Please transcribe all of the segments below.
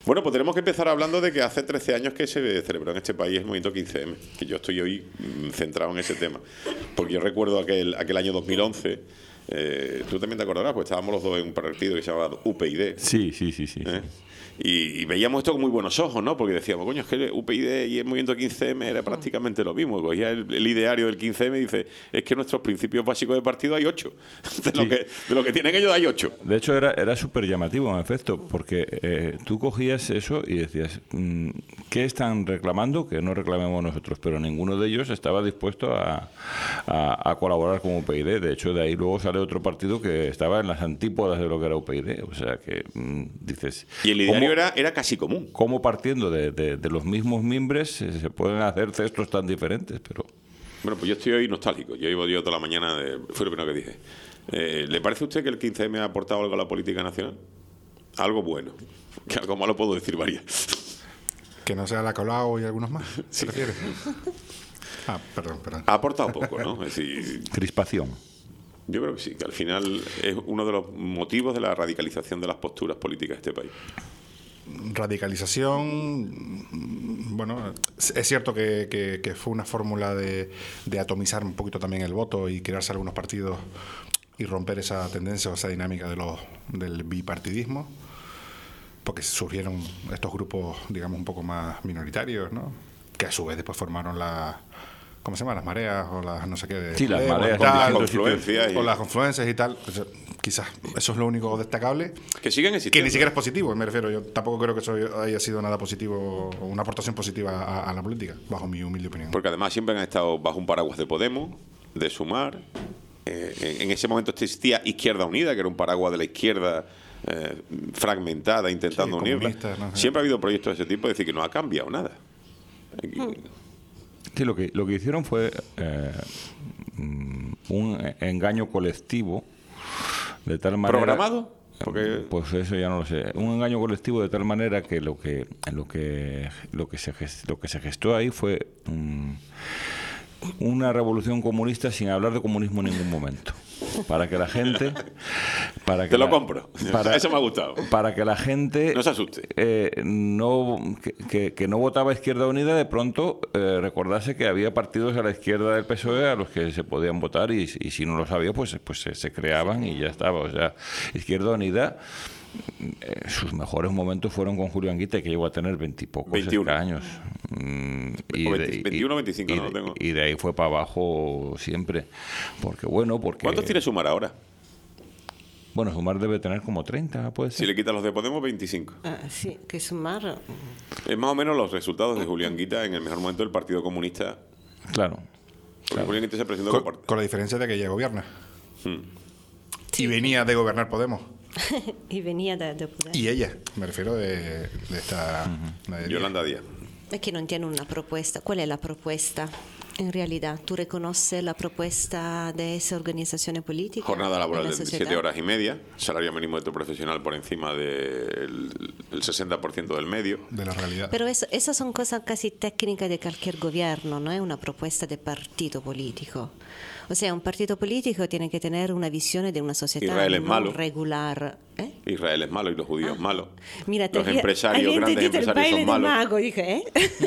Bueno, pues tenemos que empezar hablando de que hace 13 años que se celebró en este país el movimiento 15M, que yo estoy hoy centrado en ese tema. Porque yo recuerdo aquel año 2011, tú también te acordarás, pues estábamos los dos en un partido que se llamaba UPyD. Sí. Y veíamos esto con muy buenos ojos, ¿no? Porque decíamos, coño, es que UPyD y el movimiento 15M era prácticamente lo mismo. Cogía el ideario del 15M y dice, es que nuestros principios básicos de partido hay 8. De lo que tienen ellos hay 8. De hecho, era súper llamativo, en efecto, porque tú cogías eso y decías, ¿qué están reclamando? Que no reclamemos nosotros, pero ninguno de ellos estaba dispuesto a colaborar con UPyD. De hecho, de ahí luego sale otro partido que estaba en las antípodas de lo que era UPyD. O sea, que dices... Y el ideario era casi común. ¿Cómo partiendo de los mismos mimbres se pueden hacer textos tan diferentes? Pero... Bueno, pues yo estoy hoy nostálgico. Yo llevo toda la mañana, fue lo primero que dije. ¿Le parece a usted que el 15M ha aportado algo a la política nacional? Algo bueno. Que algo malo puedo decir varias. Que no sea la Colau y algunos más, Sí. ¿se refiere? Perdón. Ha aportado poco, ¿no? Es decir, crispación. yo creo que sí, que al final es uno de los motivos de la radicalización de las posturas políticas de este país. Radicalización, bueno, es cierto que fue una fórmula de atomizar un poquito también el voto y crearse algunos partidos y romper esa tendencia o esa dinámica del bipartidismo, porque surgieron estos grupos, digamos, un poco más minoritarios, ¿no? Que a su vez después formaron ¿cómo se llama? Las mareas o las no sé qué. Sí, las mareas. Las confluencias. O las confluencias y tal. Quizás eso es lo único destacable. Que siguen existiendo. Que ni siquiera es positivo, me refiero. Yo tampoco creo que eso haya sido nada positivo o una aportación positiva a la política, bajo mi humilde opinión. Porque además siempre han estado bajo un paraguas de Podemos, de Sumar. En ese momento existía Izquierda Unida, que era un paraguas de la izquierda fragmentada, intentando unirla. ¿no? Siempre ha habido proyectos de ese tipo, es decir, que no ha cambiado nada. Sí, lo que hicieron fue un engaño colectivo de tal manera... ¿Programado? Porque... Pues eso ya no lo sé. Un engaño colectivo de tal manera que lo que se gestó ahí fue una revolución comunista sin hablar de comunismo en ningún momento. Para que la gente... Te lo compro. Eso me ha gustado. Para que la gente... No se asuste. Que no votaba Izquierda Unida, de pronto recordase que había partidos a la izquierda del PSOE a los que se podían votar y si no lo sabía, pues se creaban y ya estaba. O sea, Izquierda Unida... sus mejores momentos fueron con Julio Anguita, que llegó a tener 20 y pocos 21 años. 21 o 25, no lo tengo. Y de ahí fue para abajo siempre. Porque ¿Cuántos tiene Sumar ahora? Bueno, Sumar debe tener como 30, puede ser. Si le quitan los de Podemos, 25. Sí, que Sumar... Es más o menos los resultados de Julio Anguita en el mejor momento del Partido Comunista. Claro. Julio Anguita se presentó con la diferencia de que ella gobierna. Sí. Y venía de gobernar Podemos. Y venía de poder. Y ella, me refiero de esta... de Yolanda Díaz. Es que no tiene una propuesta. ¿Cuál es la propuesta? En realidad, ¿tú reconoces la propuesta de esa organización política? Jornada laboral de 27 17 horas y media, salario mínimo interprofesional por encima del 60% del medio. De la realidad. Pero esas son cosas casi técnicas de cualquier gobierno, no es una propuesta de partido político. O sea, un partido político tiene que tener una visión de una sociedad Israel es malo. regular. Israel es malo y los judíos malos. Mira, Los empresarios, grandes empresarios son malos. Mago, dije,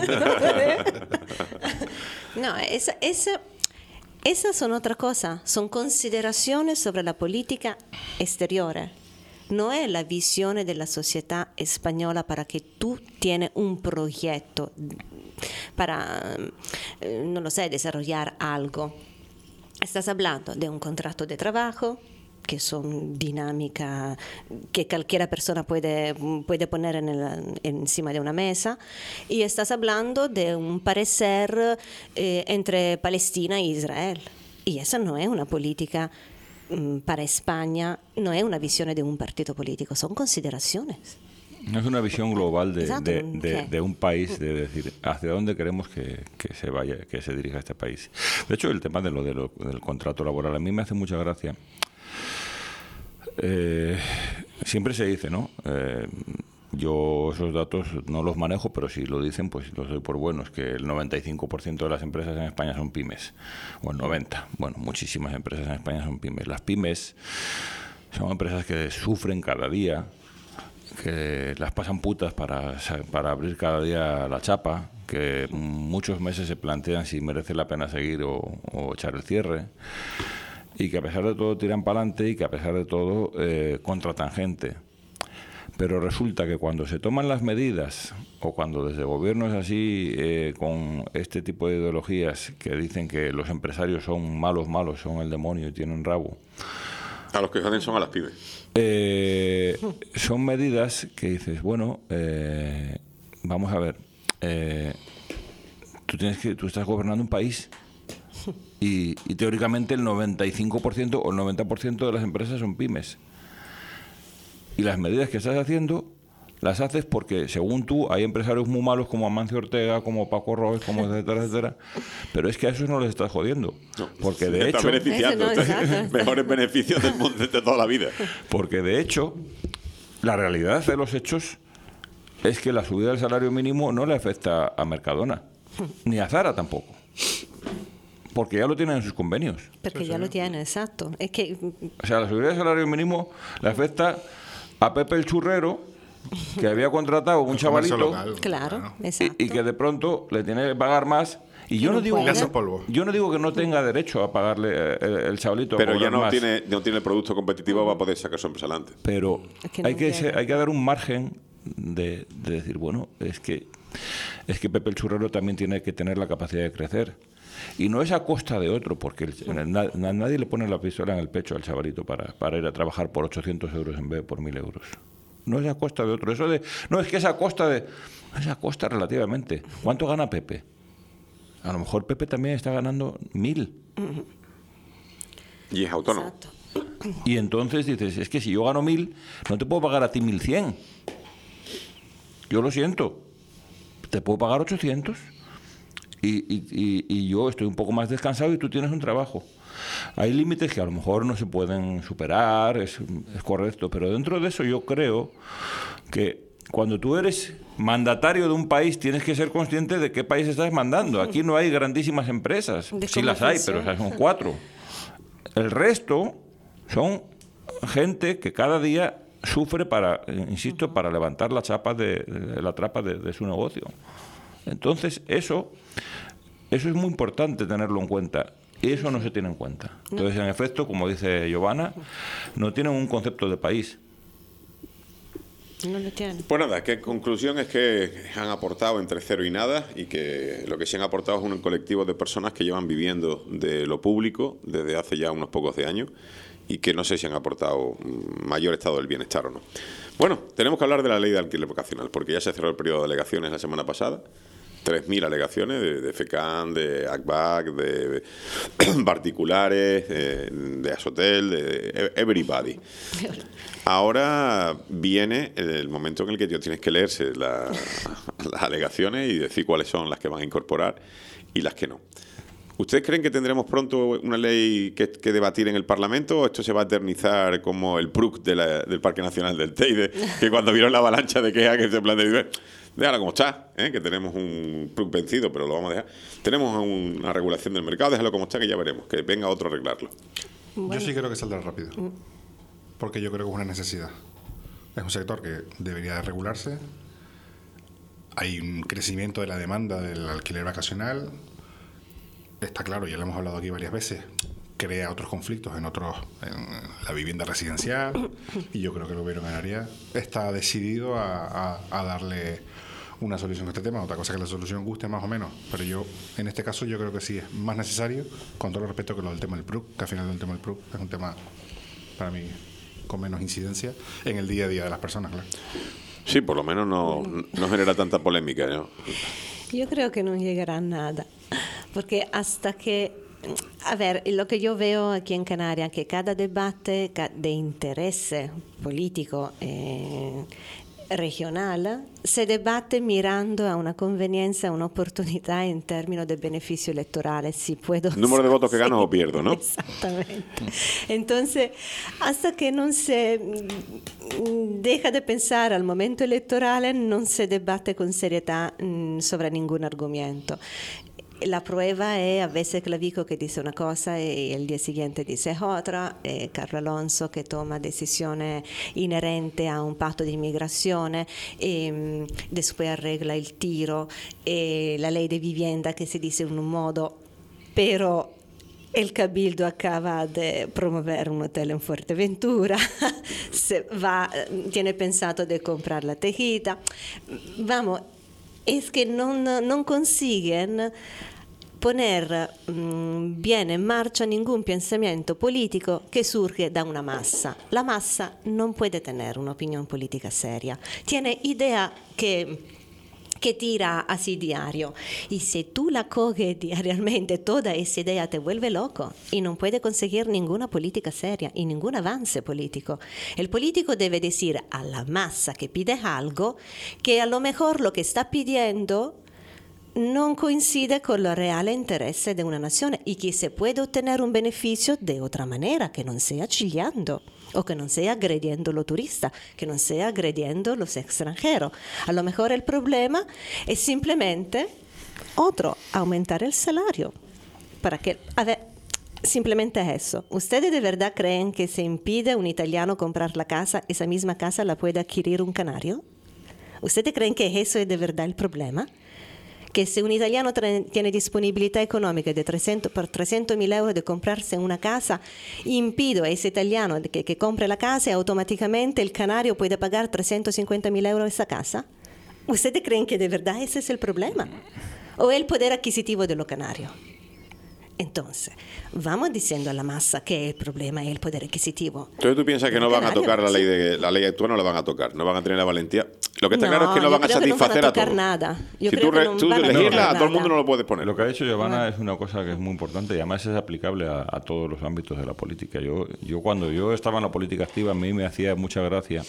No, esas son otra cosa. Son consideraciones sobre la política exterior. No es la visión de la sociedad española para que tú tienes un proyecto para, no lo sé, desarrollar algo. Estás hablando de un contrato de trabajo, que son dinámicas que cualquiera persona puede poner encima de una mesa, y estás hablando de un parecer entre Palestina e Israel. Y eso no es una política para España, no es una visión de un partido político, son consideraciones. No es una visión global Exacto. de un país, de decir hacia dónde queremos que se vaya, que se dirija este país. De hecho, el tema del contrato laboral a mí me hace mucha gracia. Siempre se dice, ¿no? Yo esos datos no los manejo, pero si lo dicen, pues los doy por buenos, que el 95% de las empresas en España son pymes, o el 90%. Bueno, muchísimas empresas en España son pymes. Las pymes son empresas que sufren cada día que las pasan putas para abrir cada día la chapa, que muchos meses se plantean si merece la pena seguir o echar el cierre, y que a pesar de todo tiran para adelante y que a pesar de todo contratan gente. Pero resulta que cuando se toman las medidas, o cuando desde gobiernos así, con este tipo de ideologías que dicen que los empresarios son malos, son el demonio y tienen rabo, A los que joden son a las pymes. son medidas que dices, bueno, vamos a ver, tú estás gobernando un país y teóricamente el 95% o el 90% de las empresas son pymes. Y las medidas que estás haciendo las haces porque, según tú, hay empresarios muy malos como Amancio Ortega, como Paco Robles, como etcétera, etcétera. Pero es que a esos no les estás jodiendo. No, porque de está hecho... beneficiando. Mejores beneficios del mundo de toda la vida. Porque de hecho, la realidad de los hechos es que la subida del salario mínimo no le afecta a Mercadona, ni a Zara tampoco. Porque ya lo tienen en sus convenios. Perché ya lo tiene, exacto. Es que O sea, la subida del salario mínimo le afecta a Pepe el Churrero, que había contratado un El comercio chavalito local, claro, exacto. y que de pronto le tiene que pagar más. Y yo no no digo puede. que Gaso polvo. yo no digo que no tenga derecho a pagarle el chavalito. a Pero ya cobrar no más. tiene el producto competitivo para poder sacar su empresa adelante. Pero Es que no hay quiere. que dar un margen de decir, bueno, es que Pepe el Churrero también tiene que tener la capacidad de crecer. Y no es a costa de otro, porque nadie le pone la pistola en el pecho al chavalito para ir a trabajar por 800 euros en vez de por 1.000 euros. No es a costa de otro. Eso de no, es que es a costa de... Es a costa relativamente. ¿Cuánto gana Pepe? A lo mejor Pepe también está ganando 1.000. Y es autónomo. Exacto. Y entonces dices, es que si yo gano 1.000, no te puedo pagar a ti 1.100. Yo lo siento. Te puedo pagar 800. Y yo estoy un poco más descansado y tú tienes un trabajo. Hay límites que a lo mejor no se pueden superar, es correcto, pero dentro de eso yo creo que cuando tú eres mandatario de un país tienes que ser consciente de qué país estás mandando. Aquí no hay grandísimas empresas, De sí cómo las hay, funciona. pero son 4. El resto son gente que cada día sufre para levantar la trapa de su negocio. Entonces eso es muy importante tenerlo en cuenta. Y eso no se tiene en cuenta. Entonces, en efecto, como dice Giovanna, no tienen un concepto de país. No lo tiene. Pues nada, que conclusión es que han aportado entre cero y nada y que lo que sí han aportado es un colectivo de personas que llevan viviendo de lo público desde hace ya unos pocos de años y que no sé si han aportado mayor estado del bienestar o no. Bueno, tenemos que hablar de la ley de alquiler vacacional porque ya se cerró el periodo de alegaciones la semana pasada. 3.000 alegaciones de FECAN, de ACBAC, de particulares, de Asotel, de everybody. Ahora viene el momento en el que tú tienes que leerse las alegaciones y decir cuáles son las que van a incorporar y las que no. ¿Ustedes creen que tendremos pronto una ley que debatir en el Parlamento o esto se va a eternizar como el PRUC del Parque Nacional del Teide, que cuando vieron la avalancha de quejas que se planteó, déjala como está, que tenemos un PRUC vencido, pero lo vamos a dejar. Tenemos una regulación del mercado, déjalo como está, que ya veremos, que venga otro a arreglarlo. Yo sí creo que saldrá rápido, porque yo creo que es una necesidad. Es un sector que debería de regularse. Hay un crecimiento de la demanda del alquiler vacacional. Está claro, ya lo hemos hablado aquí varias veces, crea otros conflictos en la vivienda residencial, y yo creo que el gobierno canario está decidido a darle una solución a este tema. Otra cosa que la solución guste más o menos, pero yo en este caso yo creo que sí es más necesario, con todo el respeto que lo del tema del PRUC, que al final el tema del PRUC es un tema para mí con menos incidencia en el día a día de las personas, claro. Sí, por lo menos no genera tanta polémica, ¿no? Yo creo que no llegará a nada, porque hasta que, a ver, lo que yo veo aquí en Canarias, que cada debate de interés político regional se debate mirando a una conveniencia, a una oportunidad en términos de beneficio electoral. Si puedo, Número de votos que sí, gano o pierdo, ¿no? Exactamente. Entonces, hasta que no se deja de pensar al momento electoral, no se debate con seriedad sobre ningún argumento. la prueba es a veces Clavijo que dice una cosa y el día siguiente dice otra, Carlo Alonso que toma decisiones inerentes a un patto di inmigrazione, después arregla il tiro, la ley de vivienda que se dice en un modo, pero el Cabildo acaba de promover un hotel en Fuerteventura, tiene pensado de comprar la tejita. Vamos, es que no consiguen poner bien en marcha ningún pensamiento político que surge da una masa. La masa non puede tener una opinión política seria. Tiene idea que tira así diario. Y si tú la coges diariamente, toda esa idea te vuelve loco y no puede conseguir ninguna política seria y ningún avance político. El político debe decir a la masa que pide algo que a lo mejor lo que está pidiendo no coincide con los reales intereses de una nación y que se puede obtener un beneficio de otra manera, que no sea chillando o que no sea agrediendo los turistas, que no sea agrediendo los extranjeros. A lo mejor el problema es simplemente otro, aumentar el salario. Para que, a ver, simplemente eso. ¿Ustedes de verdad creen que se impide a un italiano comprar la casa, esa misma casa la puede adquirir un canario? ¿Ustedes creen que eso es de verdad el problema? Que si un italiano tiene disponibilidad económica de 300.000 euros de comprarse una casa, impido a ese italiano que compre la casa y automáticamente el canario puede pagar 350.000 euros esa casa. ¿Ustedes creen que de verdad ese es el problema? ¿O el poder adquisitivo de los canarios? Entonces, vamos diciendo a la masa que el problema es el poder adquisitivo. Entonces tú piensas que no van a tocar la ley actual, no la van a tocar, no van a tener la valentía. Lo que está claro es que no van a satisfacer a todos. Nada. Si tú legislas, a todo el mundo no lo puedes poner. Lo que ha dicho Giovanna es una cosa que es muy importante y además es aplicable a todos los ámbitos de la política. Yo cuando yo estaba en la política activa, a mí me hacía mucha gracia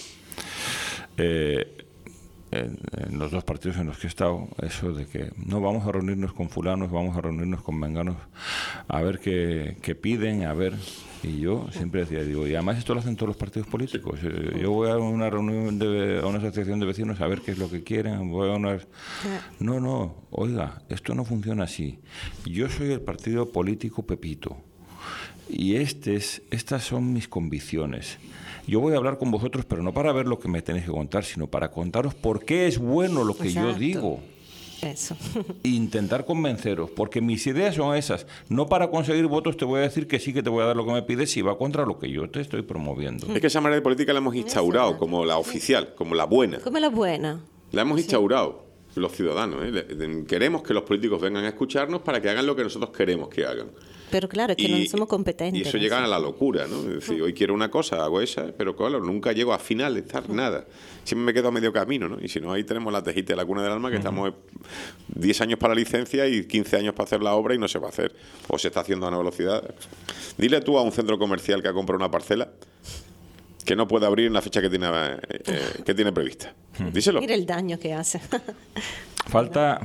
en los dos partidos en los que he estado, eso de que no vamos a reunirnos con fulanos, vamos a reunirnos con menganos, a ver qué piden, a ver. Y yo siempre decía, digo, y además esto lo hacen todos los partidos políticos. Yo voy a una reunión, a una asociación de vecinos a ver qué es lo que quieren. Voy a una... No, oiga, esto no funciona así. Yo soy el partido político Pepito. Y estas son mis convicciones. Yo voy a hablar con vosotros, pero no para ver lo que me tenéis que contar, sino para contaros por qué es bueno lo que yo digo. Eso. Intentar convenceros, porque mis ideas son esas. No para conseguir votos te voy a decir que sí, que te voy a dar lo que me pides si va contra lo que yo te estoy promoviendo. Es que esa manera de política la hemos instaurado como la oficial, como la buena. Como la buena. La hemos instaurado los ciudadanos. Queremos que los políticos vengan a escucharnos para que hagan lo que nosotros queremos que hagan. Pero claro, es que no somos competentes. Y eso llega a la locura, ¿no? Es decir, hoy quiero una cosa, hago esa, pero claro, nunca llego a finalizar nada. Siempre me quedo a medio camino, ¿no? Y si no, ahí tenemos la tejita de la cuna del alma, que estamos 10 años para la licencia y 15 años para hacer la obra y no se va a hacer. O se está haciendo a una velocidad. Dile tú a un centro comercial que ha comprado una parcela que no puede abrir en la fecha que tiene prevista. Díselo. Mira el daño que hace. Falta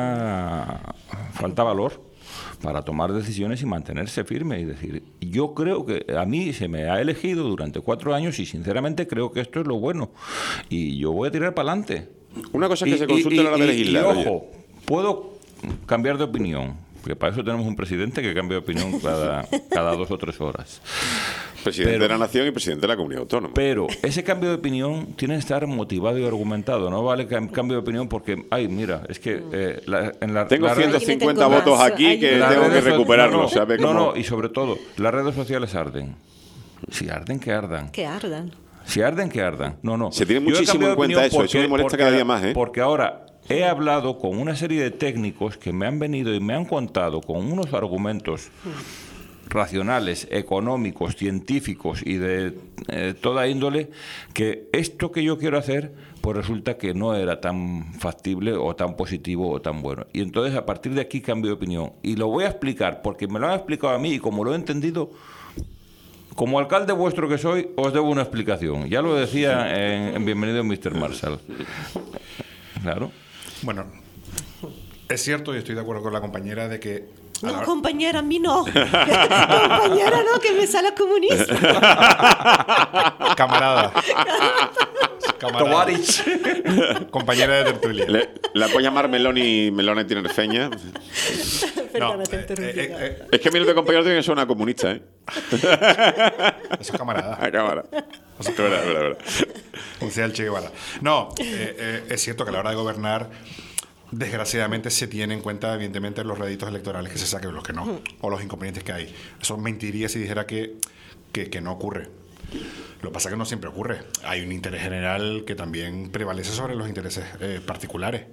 valor para tomar decisiones y mantenerse firme y decir, yo creo que a mí se me ha elegido durante 4 años y sinceramente creo que esto es lo bueno y yo voy a tirar para adelante. Una cosa es que se consulte a la hora de legislar. Y ojo, puedo cambiar de opinión, porque para eso tenemos un presidente que cambia de opinión cada 2 o 3 horas. Presidente de la Nación y presidente de la Comunidad Autónoma. Pero ese cambio de opinión tiene que estar motivado y argumentado. No vale cambio de opinión porque, ay, mira, es que tengo 150 votos aquí que tengo que recuperarlos. No, y sobre todo, las redes sociales arden. Si arden, que ardan. Que ardan. Si arden, que ardan. No. Se tiene muchísimo en cuenta eso. Eso me molesta cada día más, ¿eh? Porque ahora he hablado con una serie de técnicos que me han venido y me han contado con unos argumentos racionales, económicos, científicos y de toda índole, que esto que yo quiero hacer, pues resulta que no era tan factible o tan positivo o tan bueno. Y entonces a partir de aquí cambio de opinión. Y lo voy a explicar, porque me lo han explicado a mí y como lo he entendido, como alcalde vuestro que soy, os debo una explicación. Ya lo decía en Bienvenido Mr. Marshall. Claro. Bueno, es cierto y estoy de acuerdo con la compañera de que no, compañera, a mí no. Compañera, no, que me sale comunista. Camarada. Camarada. Compañera de tertulia. La puedo llamar Meloni Tinerfeña. Perdona, te interrumpí. Es que a mí no te compañero tiene que ser una comunista, ¿eh? Eso es camarada. A cámara. Es verdad. O sea, el Che Guevara. No, es cierto que a la hora de gobernar, desgraciadamente se tiene en cuenta, evidentemente, los réditos electorales que se saquen, los que no, o los inconvenientes que hay. Eso mentiría si dijera que no ocurre. Lo que pasa es que no siempre ocurre. Hay un interés general que también prevalece sobre los intereses particulares.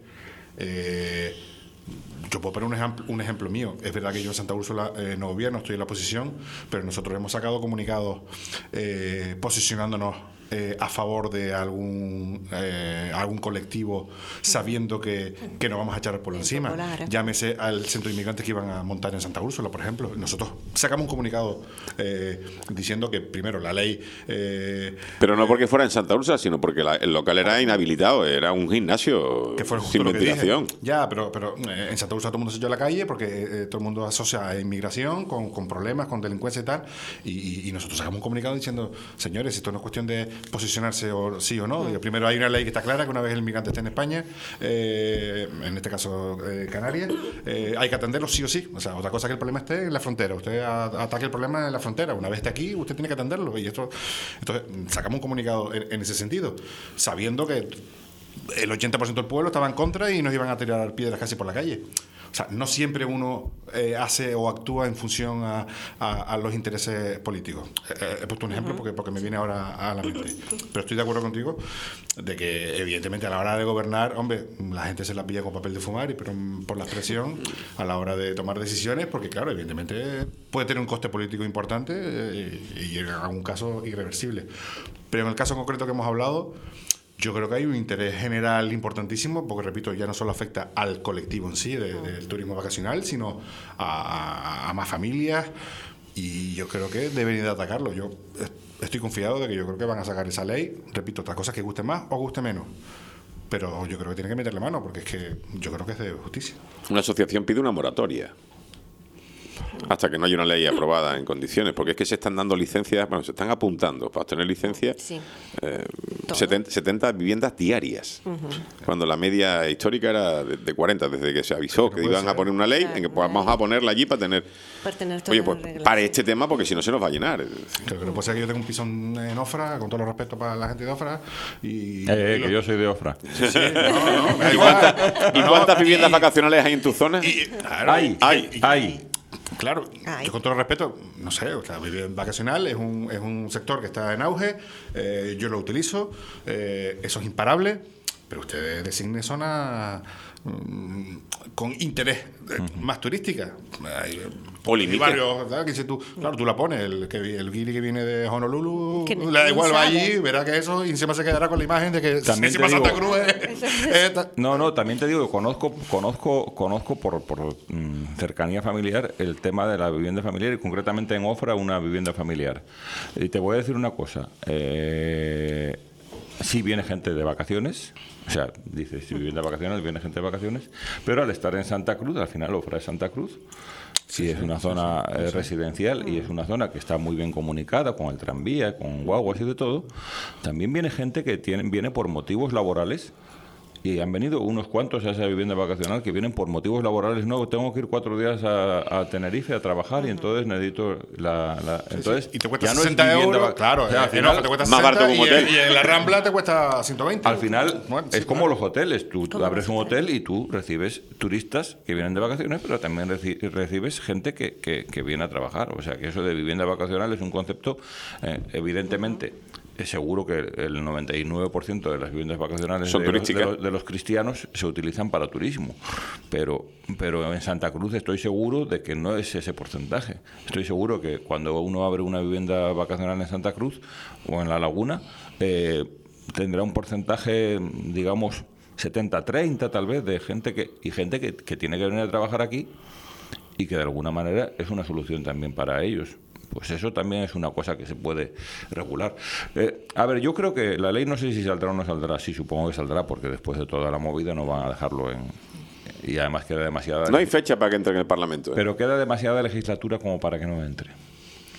Yo puedo poner un ejemplo mío. Es verdad que yo en Santa Úrsula no gobierno, estoy en la oposición, pero nosotros hemos sacado comunicados posicionándonos a favor de algún colectivo, sabiendo que nos vamos a echar por encima. Llámese al centro de inmigrantes que iban a montar en Santa Úrsula, por ejemplo. Nosotros sacamos un comunicado diciendo que, primero, la ley... Pero no porque fuera en Santa Úrsula, sino porque el local era inhabilitado, era un gimnasio que fue justo sin lo que dije. ventilación. Ya, pero en Santa Úrsula todo el mundo se echó a la calle porque todo el mundo asocia a inmigración con problemas, con delincuencia y tal. Y nosotros sacamos un comunicado diciendo, señores, esto no es cuestión de posicionarse o sí o no. Digo, primero hay una ley que está clara, que una vez el inmigrante esté en España, en este caso Canarias, hay que atenderlo sí o sí. O sea, otra cosa que el problema esté en la frontera. Usted ataque el problema en la frontera. Una vez esté aquí, usted tiene que atenderlo. Y esto, entonces, sacamos un comunicado en ese sentido, sabiendo que el 80% del pueblo estaba en contra y nos iban a tirar piedras casi por la calle. O sea, no siempre uno hace o actúa en función a los intereses políticos. He puesto un ejemplo porque me viene ahora a la mente. Pero estoy de acuerdo contigo de que, evidentemente, a la hora de gobernar, hombre, la gente se la pilla con papel de fumar, pero por la expresión, a la hora de tomar decisiones, porque, claro, evidentemente puede tener un coste político importante y en algún caso irreversible. Pero en el caso concreto que hemos hablado, yo creo que hay un interés general importantísimo, porque, repito, ya no solo afecta al colectivo en sí del turismo vacacional, sino a más familias, y yo creo que deberían de atacarlo. Yo estoy confiado de que yo creo que van a sacar esa ley, repito, otras cosas que guste más o guste menos, pero yo creo que tienen que meterle mano, porque es que yo creo que es de justicia. Una asociación pide una moratoria hasta que no haya una ley aprobada en condiciones, porque es que se están dando licencias, bueno, se están apuntando para obtener licencias 70 viviendas diarias, cuando la media histórica era de 40, desde que se avisó que iban a poner una ley en que pues, vamos a ponerla allí para tener oye, pues para este tema, porque si no se nos va a llenar. Creo que no puede ser que yo tenga un piso en Ofra, con todo el respeto para la gente de Ofra, que yo soy de Ofra. Sí, ¿Y cuántas viviendas vacacionales hay en tu zona? Hay. Claro, yo con todo el respeto, no sé, o sea, vivir vacacional es un sector que está en auge, yo lo utilizo, eso es imparable, pero usted designe zona con interés más turística. O limite. Barrios, ¿verdad? Que si tú, claro, tú la pones, el guiri que viene de Honolulu, que le da igual, va allí, verá que eso, y encima se quedará con la imagen de que también encima Santa Cruz No, también te digo que conozco por cercanía familiar el tema de la vivienda familiar, y concretamente en Ofra una vivienda familiar. Y te voy a decir una cosa, sí viene gente de vacaciones, o sea, dices, si vivienda de vacaciones, viene gente de vacaciones, pero al estar en Santa Cruz, al final Ofra es Santa Cruz, sí, es una zona residencial y es una zona que está muy bien comunicada con el tranvía, con guaguas y de todo. También viene gente que viene por motivos laborales, y han venido unos cuantos a esa vivienda vacacional que vienen por motivos laborales. No, tengo que ir 4 días a Tenerife a trabajar y entonces necesito entonces y te cuesta ya 60 no es euros, claro, o sea, al final, te cuesta más 60 barato que un hotel. Y en la Rambla te cuesta 120. Al final bueno, es como los hoteles, tú abres un los hotel y tú recibes turistas que vienen de vacaciones, pero también recibes gente que viene a trabajar. O sea, que eso de vivienda vacacional es un concepto evidentemente. Es seguro que el 99% de las viviendas vacacionales son turísticas. De los cristianos se utilizan para turismo, pero en Santa Cruz estoy seguro de que no es ese porcentaje. Estoy seguro que cuando uno abre una vivienda vacacional en Santa Cruz o en La Laguna, tendrá un porcentaje, digamos, 70-30 tal vez, de gente que tiene que venir a trabajar aquí y que de alguna manera es una solución también para ellos. Pues eso también es una cosa que se puede regular. A ver, yo creo que la ley no sé si saldrá o no saldrá. Sí, supongo que saldrá, porque después de toda la movida no van a dejarlo en... Y además queda demasiada... No hay fecha para que entre en el Parlamento. Pero queda demasiada legislatura como para que no entre.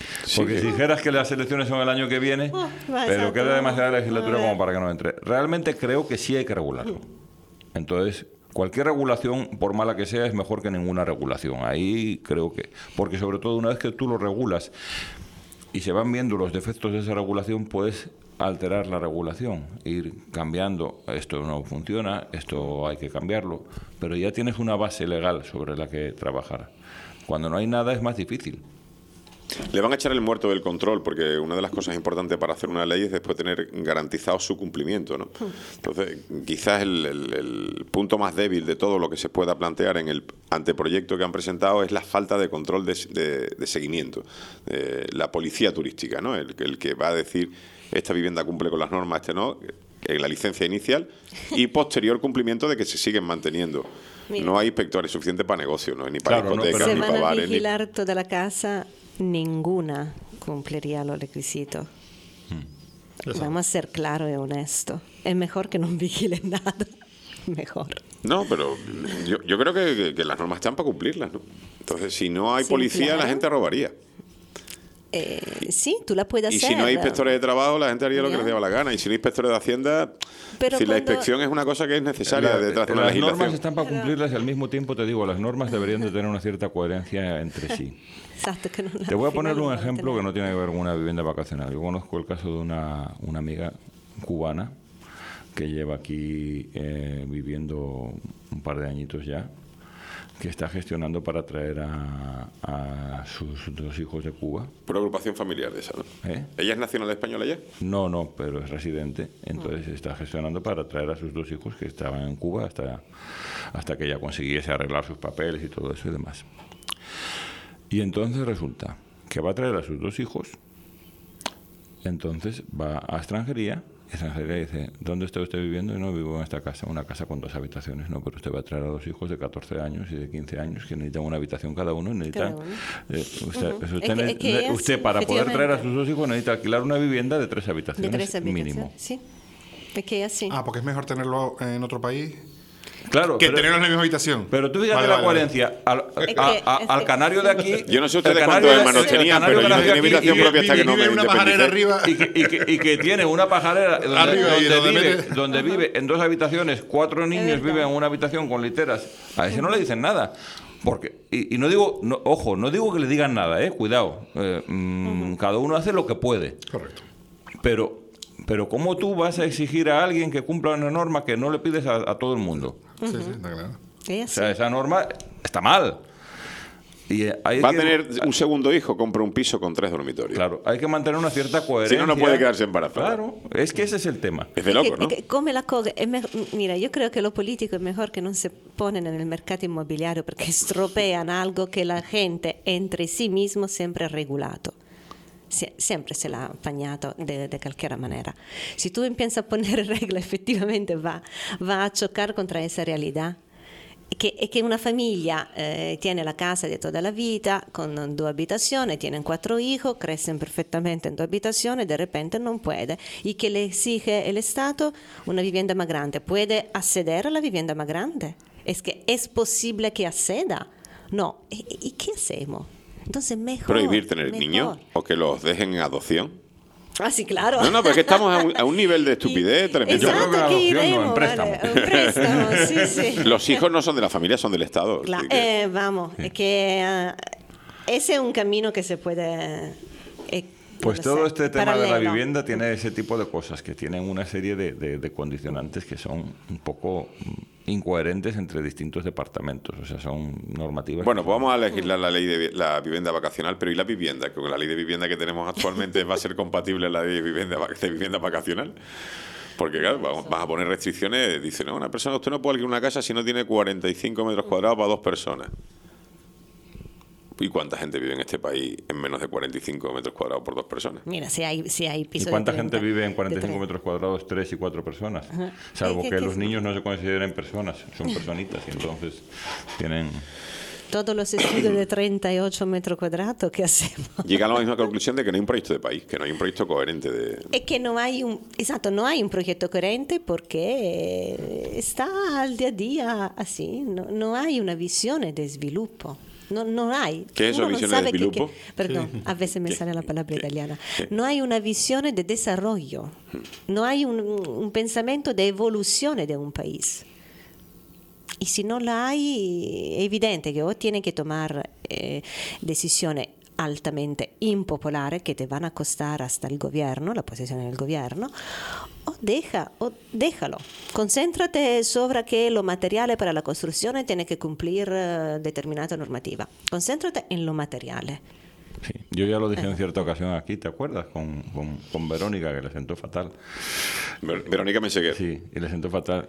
Porque si dijeras que las elecciones son el año que viene, pero queda demasiada legislatura como para que no entre. Realmente creo que sí hay que regularlo. Entonces, cualquier regulación, por mala que sea, es mejor que ninguna regulación. Ahí creo que... Porque sobre todo una vez que tú lo regulas y se van viendo los defectos de esa regulación, puedes alterar la regulación, ir cambiando, esto no funciona, esto hay que cambiarlo, pero ya tienes una base legal sobre la que trabajar. Cuando no hay nada es más difícil. Le van a echar el muerto del control, porque una de las cosas importantes para hacer una ley es después tener garantizado su cumplimiento, ¿no? Entonces, quizás el punto más débil de todo lo que se pueda plantear en el anteproyecto que han presentado es la falta de control de seguimiento. La policía turística, ¿no? El que va a decir esta vivienda cumple con las normas, este no, en la licencia inicial, y posterior cumplimiento de que se siguen manteniendo. Mira. No hay inspectores suficientes para negocios, ¿no? Ni para hipotecas, Se ni van para a bares. vigilar toda la casa, ninguna cumpliría los requisitos. Vamos a ser claros y honestos. Es mejor que no vigilen nada. Mejor. No, pero yo creo que las normas están para cumplirlas, ¿no? Entonces, si no hay Sí, policía, claro. la gente robaría. Sí, tú la puedes Y hacer. si no hay inspectores de trabajo, la gente haría lo que Ya. les daba la gana. Y si no hay inspectores de Hacienda, Pero si la cuando- inspección es una cosa que es necesaria detrás de una Las legislación. normas están para cumplirlas y al mismo tiempo te digo, las normas deberían de tener una cierta coherencia entre sí. Exacto, que no la Te voy a poner final un no va a ejemplo que tener. no tiene que ver con una vivienda vacacional. Yo conozco el caso de una amiga cubana que lleva aquí viviendo un par de añitos ya, que está gestionando para traer a sus 2 hijos de Cuba. Por agrupación familiar de esa, ¿no? ¿Eh? ¿Ella es nacional española ya? No, pero es residente. Entonces está gestionando para traer a sus 2 hijos que estaban en Cuba hasta que ella consiguiese arreglar sus papeles y todo eso y demás. Y entonces resulta que va a traer a sus 2 hijos, entonces va a extranjería, y extranjería dice, ¿dónde está usted viviendo? Y no, vivo en esta casa, una casa con 2 habitaciones. No, pero usted va a traer a 2 hijos de 14 años y de 15 años que necesitan una habitación cada uno. Necesitan, Cada uno. usted, Es que para poder traer a efectivamente. sus 2 hijos necesita alquilar una vivienda de 3 De habitaciones, 3 habitaciones, mínimo. sí. Es que así. Ah, porque es mejor tenerlo en otro país Claro, que pero- tenerlo en la misma habitación. pero tú fíjate Vale, la vale, coherencia. Es Al canario de aquí... Yo no sé ustedes el cuántos canario hermanos el tenían, canario pero yo de no tenía aquí- habitación y- propia hasta que no me vive una pajarera independicé. arriba. y que tiene una pajarera Arriba donde vive en 2 habitaciones, 4 niños verdad. viven en una habitación con literas. A ese no le dicen nada. Porque, y no digo, ojo, no digo que le digan nada, cuidado. Cada uno hace lo que puede. Correcto. Pero ¿cómo tú vas a exigir a alguien que cumpla una norma que no le pides a todo el mundo? Sí, sí, está claro. Es O así. sea, esa norma está mal. Y hay Va a que- tener un segundo hijo, compra un piso con 3 dormitorios. Claro, hay que mantener una cierta coherencia. Si no, no puede quedarse embarazada. Claro, es que ese es el tema. Es de loco, Es ¿no? que come la cosa. Mira, yo creo que lo político es mejor que no se ponen en el mercado inmobiliario porque estropean algo que la gente entre sí mismo siempre ha regulato. Siempre se l'ha apañado de cualquier manera. Si tú empiezas a poner reglas, efectivamente va a chocar contra esa realidad. Que una familia tiene la casa de toda la vida con 2 habitaciones, tienen 4 hijos, crecen perfectamente en 2 habitaciones, de repente no puede. Y que le exige el Estado una vivienda más grande. ¿Puede acceder a la vivienda más grande? Es que es posible que acceda. No. ¿Y qué hacemos? Entonces mejor. Prohibir tener mejor. niños o que los dejen en adopción. Ah, sí, claro. No, pero es que estamos a un nivel de estupidez tremendo. Yo creo que en Exacto, que adopción no, en iremos, préstamo. vale, un préstamo, sí, sí. Los hijos no son de la familia, son del Estado. Claro, Así que- vamos, es que ese es un camino que se puede... Pues no todo sé, este tema de la paralelo. vivienda tiene ese tipo de cosas, que tienen una serie de condicionantes que son un poco incoherentes entre distintos departamentos. O sea, son normativas. Bueno, que pues son- vamos a legislar la ley de la vivienda vacacional, pero ¿y la vivienda? Con la ley de vivienda que tenemos actualmente va a ser compatible la ley de vivienda vacacional. Porque claro, vas a poner restricciones. Dice, no, una persona, usted no puede alquilar una casa si no tiene 45 metros cuadrados para 2 personas. ¿Y cuánta gente vive en este país en menos de 45 metros cuadrados por 2 personas? Mira, si hay ¿Y pisos de cuánta 30, gente vive en de 45 30. metros cuadrados, 3 y 4 personas? Salvo ¿Qué- que qué los es? niños no se consideren personas, son personitas, y entonces tienen... Todos los estudios de 38 metros cuadrados, ¿qué hacemos? Llega a la misma conclusión de que no hay un proyecto de país, que no hay un proyecto coherente de... Es que no hay no hay un proyecto coherente porque está al día a día así, no hay una visión de sviluppo. No hay. ¿Qué es eso, Uno no visiones de sabe Pilupo? Perdón, a veces me sale la palabra italiana. No hay una visión de desarrollo. No hay un pensamiento de evolución de un país. Y si no la hay, es evidente que o tiene que tomar decisiones altamente impopulares que te van a costar hasta el gobierno, la posición del gobierno, o déjalo. Concéntrate sobre que lo material para la construcción tiene que cumplir determinada normativa. Concéntrate en lo material. Sí, yo ya lo dije en cierta ocasión aquí, ¿te acuerdas? Con Verónica, que le sentó fatal. Verónica Meseguer. Sí, y le sentó fatal.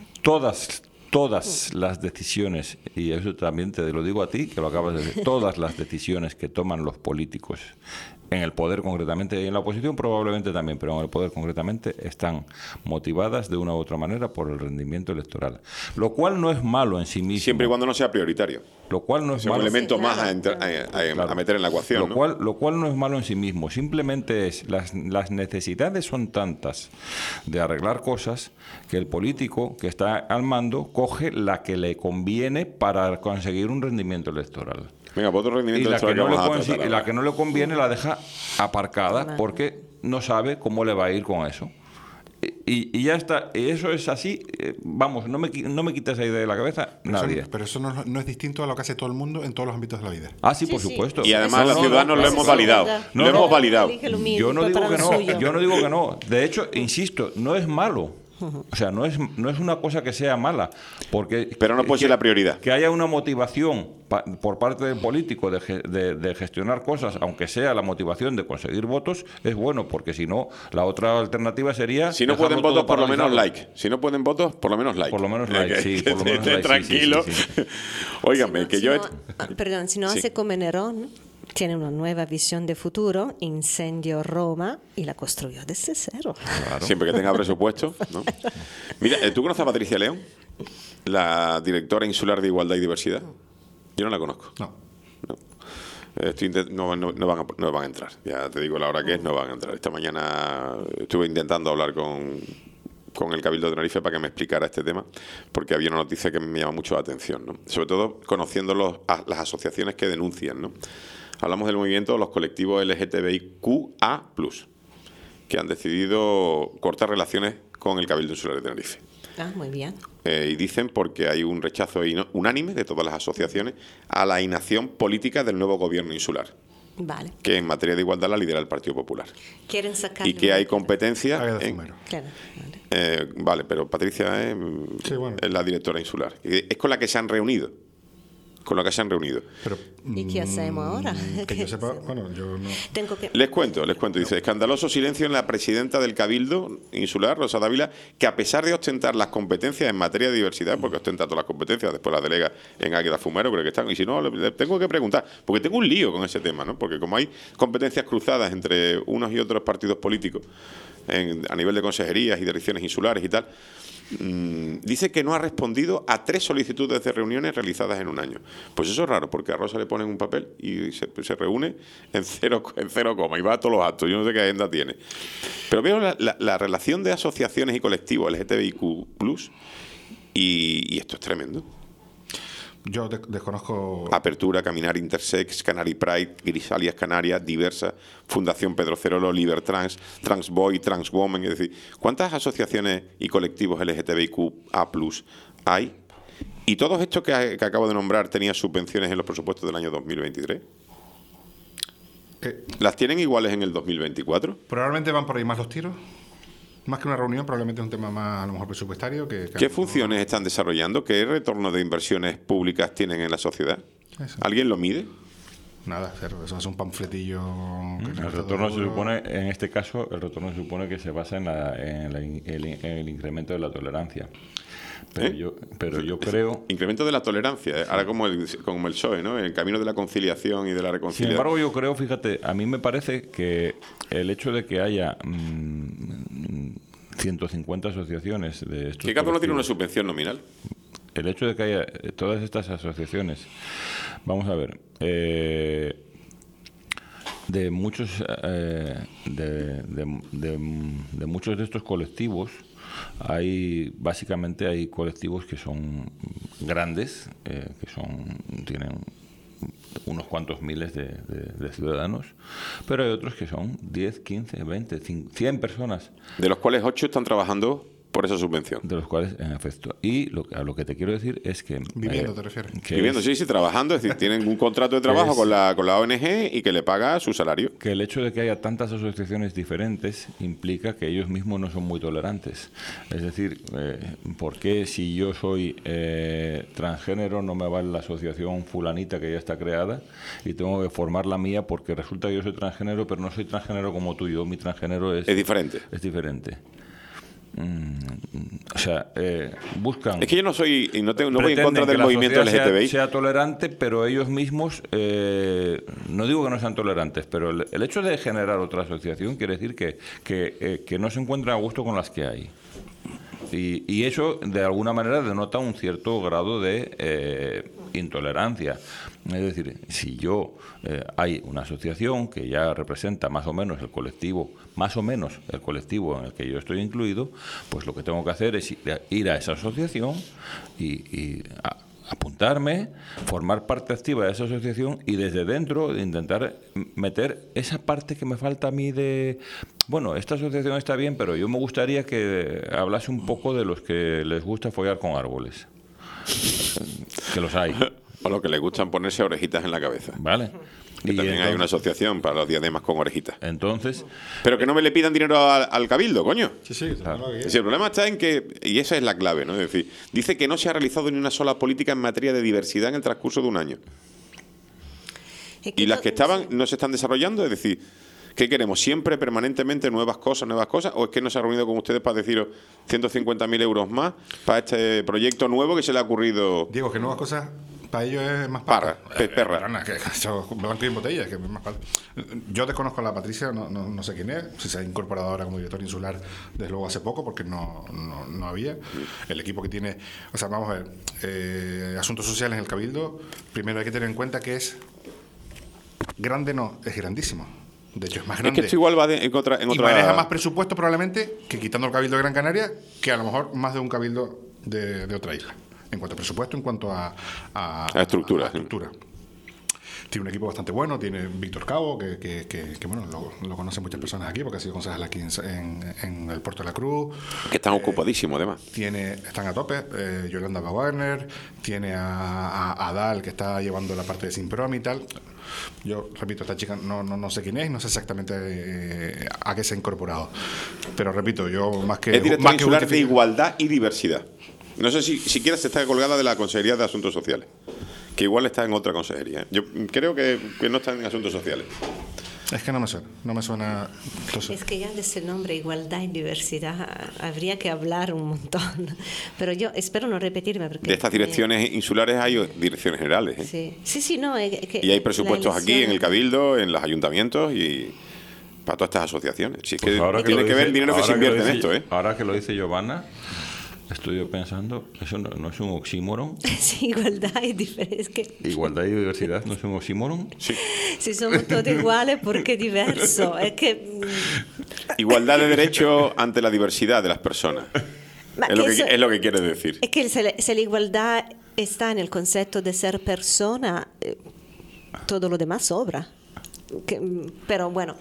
Todas las decisiones, y eso también te lo digo a ti, que lo acabas de decir, todas las decisiones que toman los políticos en el poder concretamente, y en la oposición probablemente también, pero en el poder concretamente, están motivadas de una u otra manera por el rendimiento electoral. Lo cual no es malo en sí mismo. Siempre y cuando no sea prioritario. Lo cual no es Es un malo. elemento Sí, más claro. a meter en la ecuación. Lo cual no es malo en sí mismo. Simplemente es las necesidades son tantas de arreglar cosas que el político que está al mando coge la que le conviene para conseguir un rendimiento electoral. Venga, por otro Y rendimiento la que, electoral no vamos a le tratar la ahora. que no le conviene la deja aparcada porque no sabe cómo le va a ir con eso. Y ya está. Y eso es así. Vamos, no me quita esa idea de la cabeza nadie. Pero eso no es distinto a lo que hace todo el mundo en todos los ámbitos de la vida. Ah, sí, Sí, por sí. supuesto. Y además Eso los sí, ciudadanos lo eso hemos sí, validado. verdad. Lo hemos validado. Elige lo mismo Yo no digo para que el no, suyo. yo no digo que no. De hecho, insisto, no es malo. O sea, no es una cosa que sea mala, porque Pero no puede ser la prioridad. que haya una motivación por parte del político de gestionar cosas, aunque sea la motivación de conseguir votos, es bueno, porque si no, la otra alternativa sería Si no dejarlo pueden votos, todo por lo menos paralizado. like. Si no pueden votos, por lo menos like. Por lo menos like, sí, por lo menos esté like, sí, tranquilo. sí, sí, sí. Óigame, que Si yo... no, perdón, si no Sí. hace como Nerón, tiene una nueva visión de futuro, incendió Roma y la construyó desde cero. Siempre que tenga presupuesto, ¿no? Mira, ¿tú conoces a Patricia León? La directora insular de Igualdad y Diversidad. Yo no la conozco. No. No van a entrar. Ya te digo la hora que es, no van a entrar. Esta mañana estuve intentando hablar con el Cabildo de Tenerife para que me explicara este tema, porque había una noticia que me llama mucho la atención, ¿no? Sobre todo conociendo las asociaciones que denuncian, ¿no? Hablamos del movimiento de los colectivos LGTBIQA+, que han decidido cortar relaciones con el Cabildo Insular de Tenerife. Ah, muy bien. Y dicen porque hay un rechazo unánime de todas las asociaciones a la inacción política del nuevo gobierno insular, Vale. que en materia de igualdad la lidera el Partido Popular. Quieren sacar. Y que hay competencia Águeda en... Fumero. Claro, vale. Vale, pero Patricia Sí, bueno. es la directora insular. Es con la que se han reunido. Con la que se han reunido. Pero, ¿Y qué hacemos ahora? Que yo sepa, bueno, yo no... Tengo que. Les cuento. Dice, escandaloso silencio en la presidenta del Cabildo Insular, Rosa Dávila, que a pesar de ostentar las competencias en materia de diversidad, porque ostenta todas las competencias, después las delega en Águeda Fumero, creo que están, y si no, le tengo que preguntar, porque tengo un lío con ese tema, ¿no? Porque como hay competencias cruzadas entre unos y otros partidos políticos a nivel de consejerías y direcciones insulares y tal, dice que no ha respondido a 3 solicitudes de reuniones realizadas en un año. Pues eso es raro, porque a Rosa le ponen un papel y se reúne en cero coma y va a todos los actos. Yo no sé qué agenda tiene. Pero veo la relación de asociaciones y colectivos LGTBIQ+, y esto es tremendo. Yo desconozco... Apertura, Caminar, Intersex, Canary Pride, Grisalias Canarias, Diversa, Fundación Pedro Cerolo, Libertrans, Transboy, Transwoman. Es decir, ¿cuántas asociaciones y colectivos LGTBIQA+ hay? ¿Y todos estos que acabo de nombrar tenían subvenciones en los presupuestos del año 2023? ¿Las tienen iguales en el 2024? Probablemente van por ahí más los tiros. Más que una reunión, probablemente es un tema más, a lo mejor, presupuestario. ¿Qué funciones están desarrollando? ¿Qué retorno de inversiones públicas tienen en la sociedad? Eso. ¿Alguien lo mide? Nada, cero. Eso es un panfletillo. Que El cuesta retorno 2 se euros. supone, en este caso, el retorno se supone que se basa en el incremento de la tolerancia. Pero yo creo... Incremento de la tolerancia, ahora como el PSOE, ¿no? En el camino de la conciliación y de la Sin reconciliación. embargo, yo creo, fíjate, a mí me parece que el hecho de que haya 150 asociaciones de estos Que cada uno tiene una colectivos, subvención nominal. el hecho de que haya todas estas asociaciones, vamos a ver, de muchos de muchos de estos colectivos básicamente hay colectivos que son grandes, tienen unos cuantos miles de ciudadanos, pero hay otros que son 10, 15, 20, 100 personas. De los cuales 8 están trabajando por esa subvención. De los cuales, en efecto. Y a lo que te quiero decir es que... Viviendo, ¿te refieres? Viviendo, sí, trabajando. Es decir, tienen un contrato de trabajo con la ONG y que le paga su salario. Que el hecho de que haya tantas asociaciones diferentes implica que ellos mismos no son muy tolerantes. Es decir, ¿por qué si yo soy transgénero no me vale la asociación fulanita que ya está creada y tengo que formar la mía porque resulta que yo soy transgénero, pero no soy transgénero como tú? Yo, mi transgénero es diferente. Es diferente. O sea, buscan... Es que yo no soy... y no voy en contra del movimiento LGTBI. Sea tolerante, pero ellos mismos... no digo que no sean tolerantes, pero el hecho de generar otra asociación quiere decir que no se encuentran a gusto con las que hay. Y eso, de alguna manera, denota un cierto grado de intolerancia. Es decir, si hay una asociación que ya representa más o menos el colectivo en el que yo estoy incluido, pues lo que tengo que hacer es ir a esa asociación y apuntarme, formar parte activa de esa asociación y desde dentro intentar meter esa parte que me falta a mí de... Bueno, esta asociación está bien, pero yo me gustaría que hablase un poco de los que les gusta follar con árboles. Que los hay. O los que les gustan ponerse orejitas en la cabeza. Vale. Que también hay una asociación para los diademas con orejitas. Entonces... Pero que no me le pidan dinero al cabildo, coño. Sí, claro. Sí, el problema está en que, y esa es la clave, ¿no? Es decir, dice que no se ha realizado ni una sola política en materia de diversidad en el transcurso de un año. Y las que estaban no se están desarrollando, es decir, ¿qué queremos? ¿Siempre, permanentemente, nuevas cosas? ¿O es que no se ha reunido con ustedes para deciros 150.000 euros más para este proyecto nuevo que se le ha ocurrido? Diego, que nuevas cosas... Para ellos es más perra. Que eso, blanco y en botella, que es más para... Yo desconozco a la Patricia, no sé quién es, si se ha incorporado ahora como director insular, desde luego hace poco, porque no había. El equipo que tiene... O sea, vamos a ver, asuntos sociales en el Cabildo, primero hay que tener en cuenta que es grande, es grandísimo. De hecho, es más grande. Es que esto igual va en otra... Y maneja más presupuesto probablemente que quitando el Cabildo de Gran Canaria, que a lo mejor más de un Cabildo de otra isla. En cuanto a presupuesto, en cuanto a estructura. Tiene un equipo bastante bueno, tiene Víctor Cabo, que bueno, lo conocen muchas personas aquí, porque ha sido concejal aquí en el Puerto de la Cruz. Que están ocupadísimos, además. Están a tope. Yolanda Wagner, tiene a Adal, que está llevando la parte de Simprom y tal. Yo, repito, esta chica no sé quién es, no sé exactamente a qué se ha incorporado. Pero repito, yo más que... Es director insular de Igualdad y Diversidad. No sé si siquiera se está colgada de la Consejería de Asuntos Sociales, que igual está en otra consejería. Yo creo que no está en Asuntos Sociales. Es que no me suena. Entonces... Es que ya desde el nombre Igualdad y Diversidad habría que hablar un montón. Pero yo espero no repetirme. Porque de estas direcciones insulares hay direcciones generales. Sí, no. Y hay presupuestos aquí en el Cabildo, en los ayuntamientos y para todas estas asociaciones. Si es que tiene que ver el dinero que se invierte en esto. Ahora que lo dice Giovanna, estoy yo pensando, ¿eso no es un oxímoron? Sí, igualdad y diversidad. Igualdad y diversidad, ¿no es un oxímoron? Sí. Si somos todos iguales, ¿por qué diverso? Es que... Igualdad de derecho ante la diversidad de las personas. Es lo que quiere decir. Es que si la igualdad está en el concepto de ser persona, todo lo demás sobra. Pero bueno,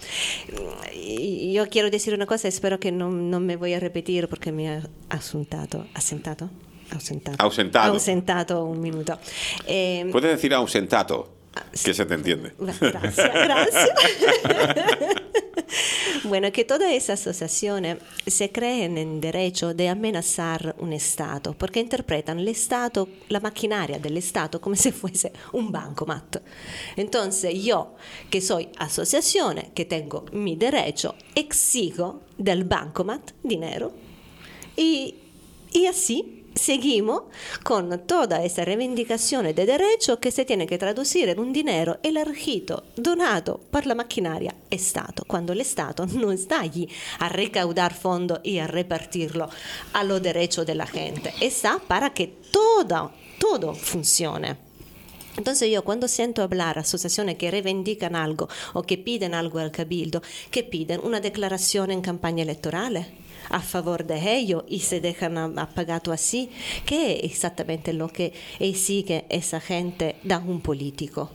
yo quiero decir una cosa, espero que no me voy a repetir porque me he ausentado un minuto. Puedes decir ausentato, que se te entiende. Gracias. Bueno, que todas esas asociaciones se creen en derecho de amenazar un Estado, porque interpretan el Estado, la maquinaria del Estado, como si fuese un bancomat. Entonces yo, que soy asociación, que tengo mi derecho, exijo del bancomat dinero y así seguimos con toda esa reivindicación de derecho que se tiene que traducir en un dinero elegido, donado por la maquinaria Estado, cuando el Estado no está allí a recaudar fondos y a repartirlo a los derechos de la gente, está para que todo funcione. Entonces yo cuando siento hablar asociaciones que reivindican algo o que piden algo al Cabildo, que piden una declaración en campaña electoral a favor de ellos y se dejan apagado así, ¿qué es exactamente lo que exige esa gente da un político?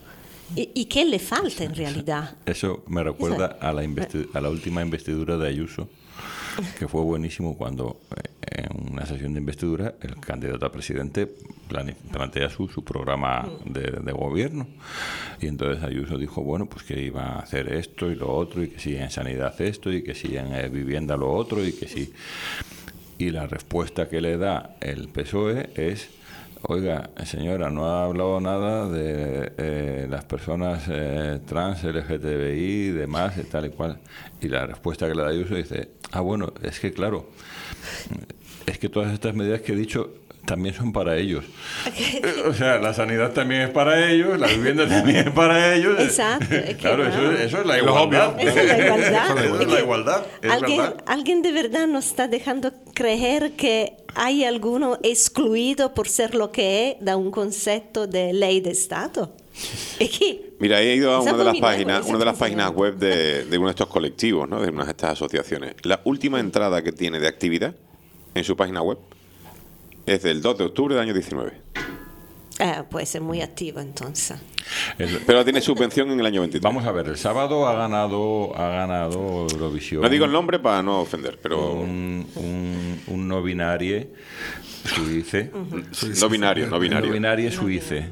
¿Y qué le falta en realidad? Eso me recuerda a la última investidura de Ayuso, que fue buenísimo cuando en una sesión de investidura el candidato a presidente plantea su programa de gobierno, y entonces Ayuso dijo, bueno, pues que iba a hacer esto y lo otro, y que si en sanidad esto, y que si en vivienda lo otro, y que si... Y la respuesta que le da el PSOE es: oiga, señora, no ha hablado nada de las personas trans, LGTBI y demás, y tal y cual. Y la respuesta que le da Ayuso dice: bueno, es que claro, es que todas estas medidas que he dicho también son para ellos. O sea, la sanidad también es para ellos, la vivienda también es para ellos. Exacto. Es que claro, eso es la igualdad. Esa es la igualdad. Eso es la igualdad. ¿Alguien de verdad nos está dejando creer que hay alguno excluido por ser lo que es de un concepto de ley de Estado? Es que mira, he ido a una de las páginas páginas web de uno de estos colectivos, ¿no? De una de estas asociaciones. La última entrada que tiene de actividad en su página web es del 2 de octubre del año 19. Puede ser muy activo entonces. Pero tiene subvención en el año 23. Vamos a ver, el sábado ha ganado Eurovisión. No digo el nombre para no ofender, pero... Un no binario suice. No binario. No binario suice.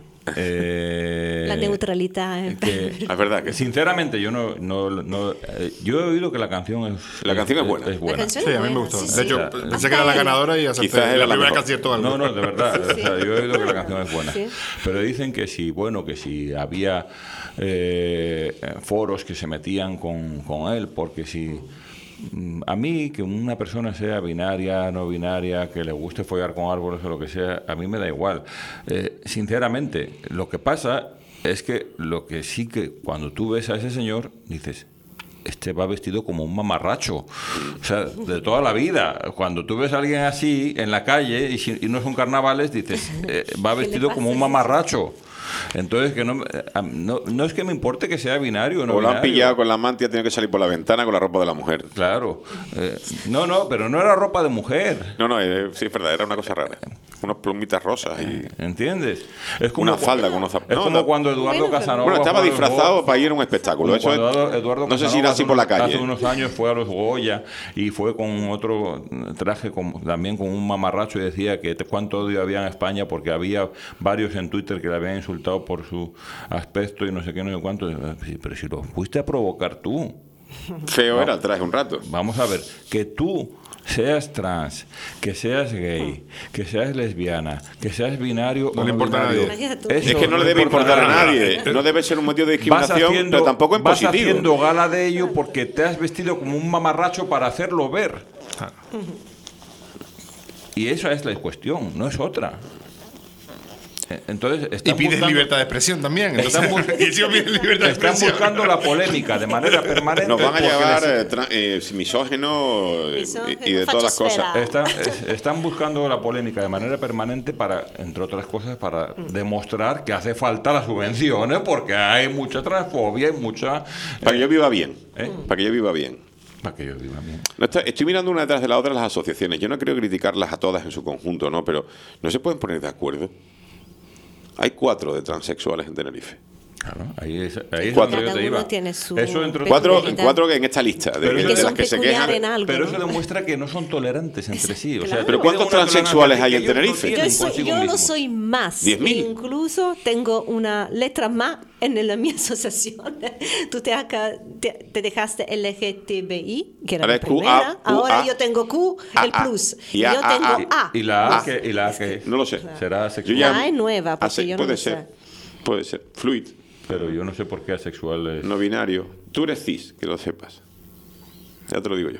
La neutralidad. Es verdad que sinceramente yo yo he oído que la canción es buena. Es buena. Sí, a mí me gustó. Sí, de hecho, pensé que era la ganadora y acepté. Quizás era la la primera mejor. que aciertó algo. No, de verdad. O sea, yo he oído que la canción es buena. Sí. Pero dicen que si había foros que se metían con él, porque si... A mí, que una persona sea binaria, no binaria, que le guste follar con árboles o lo que sea, a mí me da igual. Sinceramente, lo que pasa es que lo que sí que cuando tú ves a ese señor, dices: este va vestido como un mamarracho. O sea, de toda la vida. Cuando tú ves a alguien así en la calle y no son carnavales, dices, va vestido como un mamarracho. Entonces, que no es que me importe que sea binario o no. O lo han binario. pillado con la manta y ha tenido que salir por la ventana con la ropa de la mujer. Claro. Pero no era ropa de mujer. No, sí, es verdad, era una cosa rara. Unas plumitas rosas y... ¿Entiendes? Es como Una falda con unos zapatos. Es como cuando Eduardo Casanova... Bueno, estaba fue a los disfrazado Goya. para ir a un espectáculo. Eso es, Eduardo no sé si era así por la calle. Hace unos años fue a los Goya y fue con otro traje también con un mamarracho, y decía que cuánto odio había en España porque había varios en Twitter que le habían insultado por su aspecto y no sé qué, no sé cuánto. Pero si lo fuiste a provocar tú. Feo era el traje un rato. Vamos a ver, que tú seas trans, que seas gay, que seas lesbiana, que seas binario No o le importa a binario, nadie. Es que no le debe importar a nadie. No debe ser un motivo de discriminación, pero tampoco en vas positivo. haciendo gala de ello porque te has vestido como un mamarracho para hacerlo ver. Y esa es la cuestión, no es otra. Entonces, Y pides libertad de expresión también. Entonces, y si pides libertad de están expresión. buscando la polémica de manera permanente. Nos van a porque llevar misógenos y de Misógeno, todas las cosas. fachosfera. están buscando la polémica de manera permanente para, entre otras cosas, para demostrar que hace falta las subvenciones porque hay mucha transfobia y mucha... Para que yo viva bien. ¿Eh? Para que yo viva bien. Para que yo viva bien. No, estoy mirando una detrás de la otra las asociaciones. Yo no creo criticarlas a todas en su conjunto, ¿no? Pero no se pueden poner de acuerdo. Hay 4 de transexuales en Tenerife. Claro, ahí es Cuatro. donde yo te iba. Uno tiene su Eso entre peculiaridad. 4 en esta lista de, Pero de que las son que se peculiar quejan. en algo, Pero ¿no? eso demuestra que no son tolerantes entre sí. O sea, Claro. Pero piden ¿cuántos una transexuales tolerancia hay que en ellos no Tenerife? tienen Yo consigo lo mismos. soy más. 10.000. Incluso tengo una letra más en la mi asociación. Tú te dejaste LGTBI, que era Ahora la es Q, primera. A, Q, Ahora A. yo tengo Q, el A, plus. y Y A, yo A, tengo A. A. Y la A que No lo sé. será Yo asexual. ya- La A es nueva, porque yo no puede lo sé. ser. Puede ser. Fluid. Pero yo no sé por qué asexual es. No binario. Tú eres cis, que lo sepas. Ya te lo digo yo.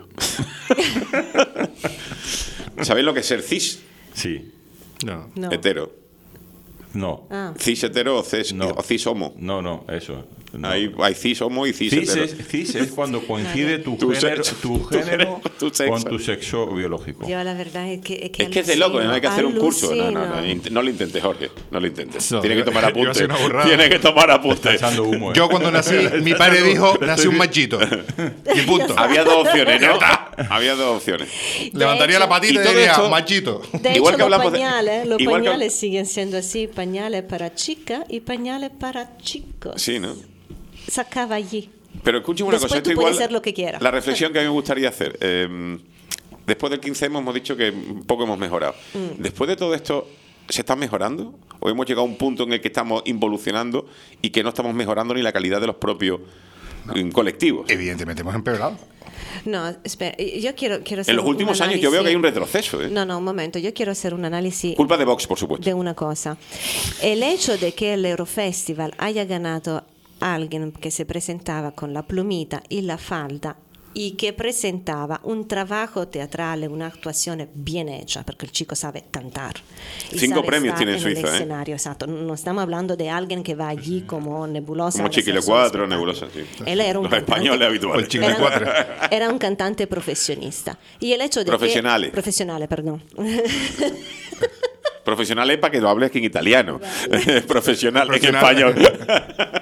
¿Sabéis lo que es ser cis? Sí. No. No. Hetero. No. Ah. Cis hetero o cis, No. o cis homo. No, eso. No. Hay cis homo y cis Cis hetero. es cuando coincide tu Tu género, sexo, tu tu género tu sexo. Con tu sexo biológico. Yo la verdad es que Es de loco, no hay que hacer un curso. No alucino. lo intentes, Jorge. No lo intentes. No, Tiene que tomar iba a apuntes. ser una burrada. Tiene que tomar Está apuntes. echando humo. Yo cuando nací, mi padre dijo, nací un machito. Y punto. Había dos opciones, ¿no? Había dos opciones. Levantaría la patita y y todo diría, esto- machito. De Igual hecho, que hablamos de- los igual que- pañales siguen siendo así, pañales para chicas y pañales para chicos. Sí, ¿no? Sacaba allí. Pero escúchame una Después cosa. tú Esto puedes igual, hacer lo que quieras. La reflexión que a mí me gustaría hacer. Después del 15 hemos dicho que un poco hemos mejorado. Después de todo esto, ¿se está mejorando? ¿O hemos llegado a un punto en el que estamos involucionando y que no estamos mejorando ni la calidad de los propios colectivos? Evidentemente hemos empeorado. No, espera, yo quiero hacer En los un últimos años yo veo que hay un análisis. retroceso. ¿eh? No, un momento, yo quiero hacer un análisis Culpa de Vox, por supuesto. de una cosa. El hecho de que el Eurofestival haya ganado a alguien que se presentaba con la plumita y la falda y que presentaba un trabajo teatrale, una actuación bien hecha, porque el chico sabe cantar. Y 5 sabe premios estar tiene en el Suiza, ¿eh? escenario, exacto. No estamos hablando de alguien que va allí como nebulosa. Como a hacer Chiquile solo 4, espectáculo. Nebulosa, sí. Él era un Los cantante- españoles O el habituales. Chicle 4. Era un cantante profesionista. Y el hecho de Profesionales. Profesionales, perdón. Profesionales para que lo hables en italiano. Profesional en Profesional. español.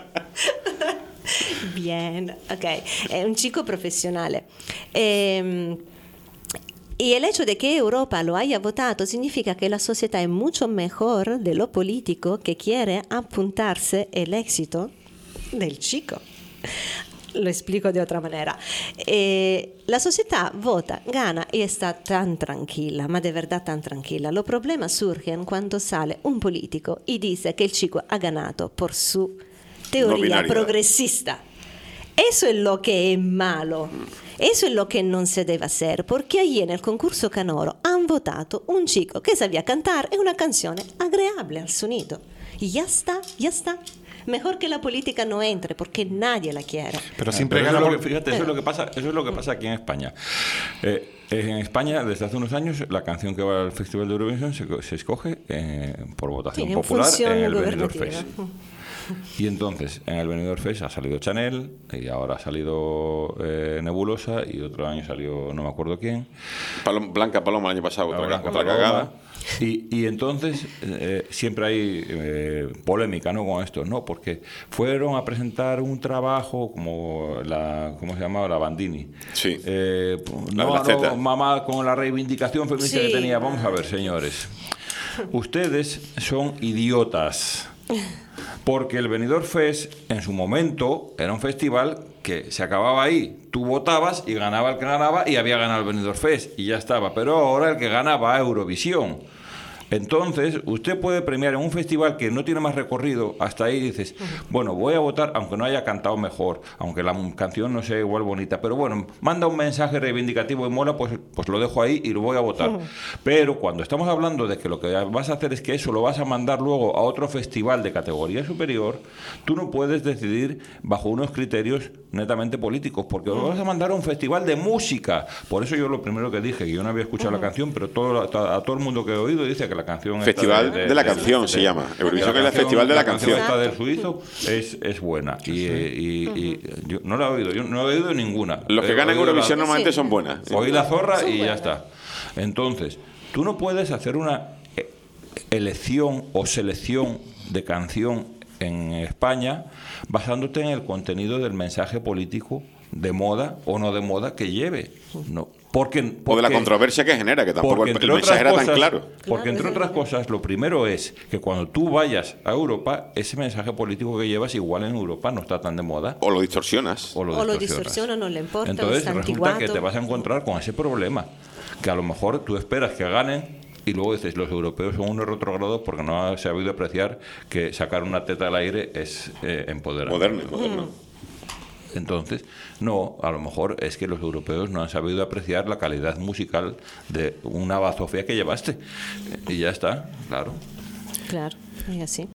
Bien, ok. È un chico professionale. Y el hecho de que Europa lo haya votado significa que la sociedad es mucho mejor de lo político que quiere apuntarse el éxito del chico. Lo explico de otra manera. La sociedad vota, gana y está tan tranquila, ma de verdad tan tranquila. Los problemas surgen cuando sale un político y dice que el chico ha ganado por su teoría binaridad. progresista. Eso es lo que es malo. Eso es lo que no se debe hacer, porque allí en el concurso canoro han votado un chico que sabía cantar una canción agradable al sonido. Y ya está, ya está. Mejor que la política no entre, porque nadie la quiere. Pero siempre Pero gana eso es lo por... que- fíjate, eso es lo que pasa aquí en España. En España, desde hace unos años, la canción que va al Festival de Eurovisión se escoge por votación Sí, en popular función en el Benidorm gubernativa. Fest. Y entonces, en el Benidorm Fest ha salido Chanel, y ahora ha salido Nebulosa, y otro año salió no me acuerdo quién. Blanca Paloma el año pasado, Ahora otra Paloma. cagada. Y entonces siempre hay polémica, ¿no? Con esto, ¿no? Porque fueron a presentar un trabajo como ¿cómo se llamaba? La Bandini. Sí. No, las tetas. no, mamá con la reivindicación feminista Sí. que tenía. Vamos a ver, señores. Ustedes son idiotas. Porque el Benidorm Fest, en su momento, era un festival que se acababa ahí. Tú votabas y ganaba el que ganaba y había ganado el Benidorm Fest y ya estaba. Pero ahora el que gana va a Eurovisión. Entonces, usted puede premiar en un festival que no tiene más recorrido, hasta ahí dices, bueno, voy a votar aunque no haya cantado mejor, aunque la canción no sea igual bonita, pero bueno, manda un mensaje reivindicativo y mola, pues lo dejo ahí y lo voy a votar. Pero cuando estamos hablando de que lo que vas a hacer es que eso lo vas a mandar luego a otro festival de categoría superior, tú no puedes decidir bajo unos criterios netamente políticos, porque lo vas a mandar a un festival de música. Por eso yo lo primero que dije, que yo no había escuchado la canción, pero a todo el mundo que he oído dice que la canción Festival de la canción se llama. Eurovisión es el festival de la canción. esta del suizo es buena y yo no la he oído, yo no he oído ninguna. Los que He ganan oído Eurovisión la- normalmente Sí. son buenas. Oí la zorra Son y ya buenas. está. Entonces, tú no puedes hacer una elección o selección de canción en España basándote en el contenido del mensaje político de moda o no de moda que lleve. No. O de la controversia que genera, que tampoco porque el entre mensaje era otras tan cosas- claro. Porque Claro, entre sí. otras cosas, lo primero es que cuando tú vayas a Europa, ese mensaje político que llevas igual en Europa no está tan de moda. O lo distorsionas. O lo distorsiona, no le importa, Entonces está resulta antiguado. que te vas a encontrar con ese problema, que a lo mejor tú esperas que ganen y luego dices, los europeos son unos retrógrados porque no ha sabido apreciar que sacar una teta al aire es empoderar. Moderno. Entonces, no, a lo mejor es que los europeos no han sabido apreciar la calidad musical de una bazofia que llevaste. Y ya está, claro. Claro, es así.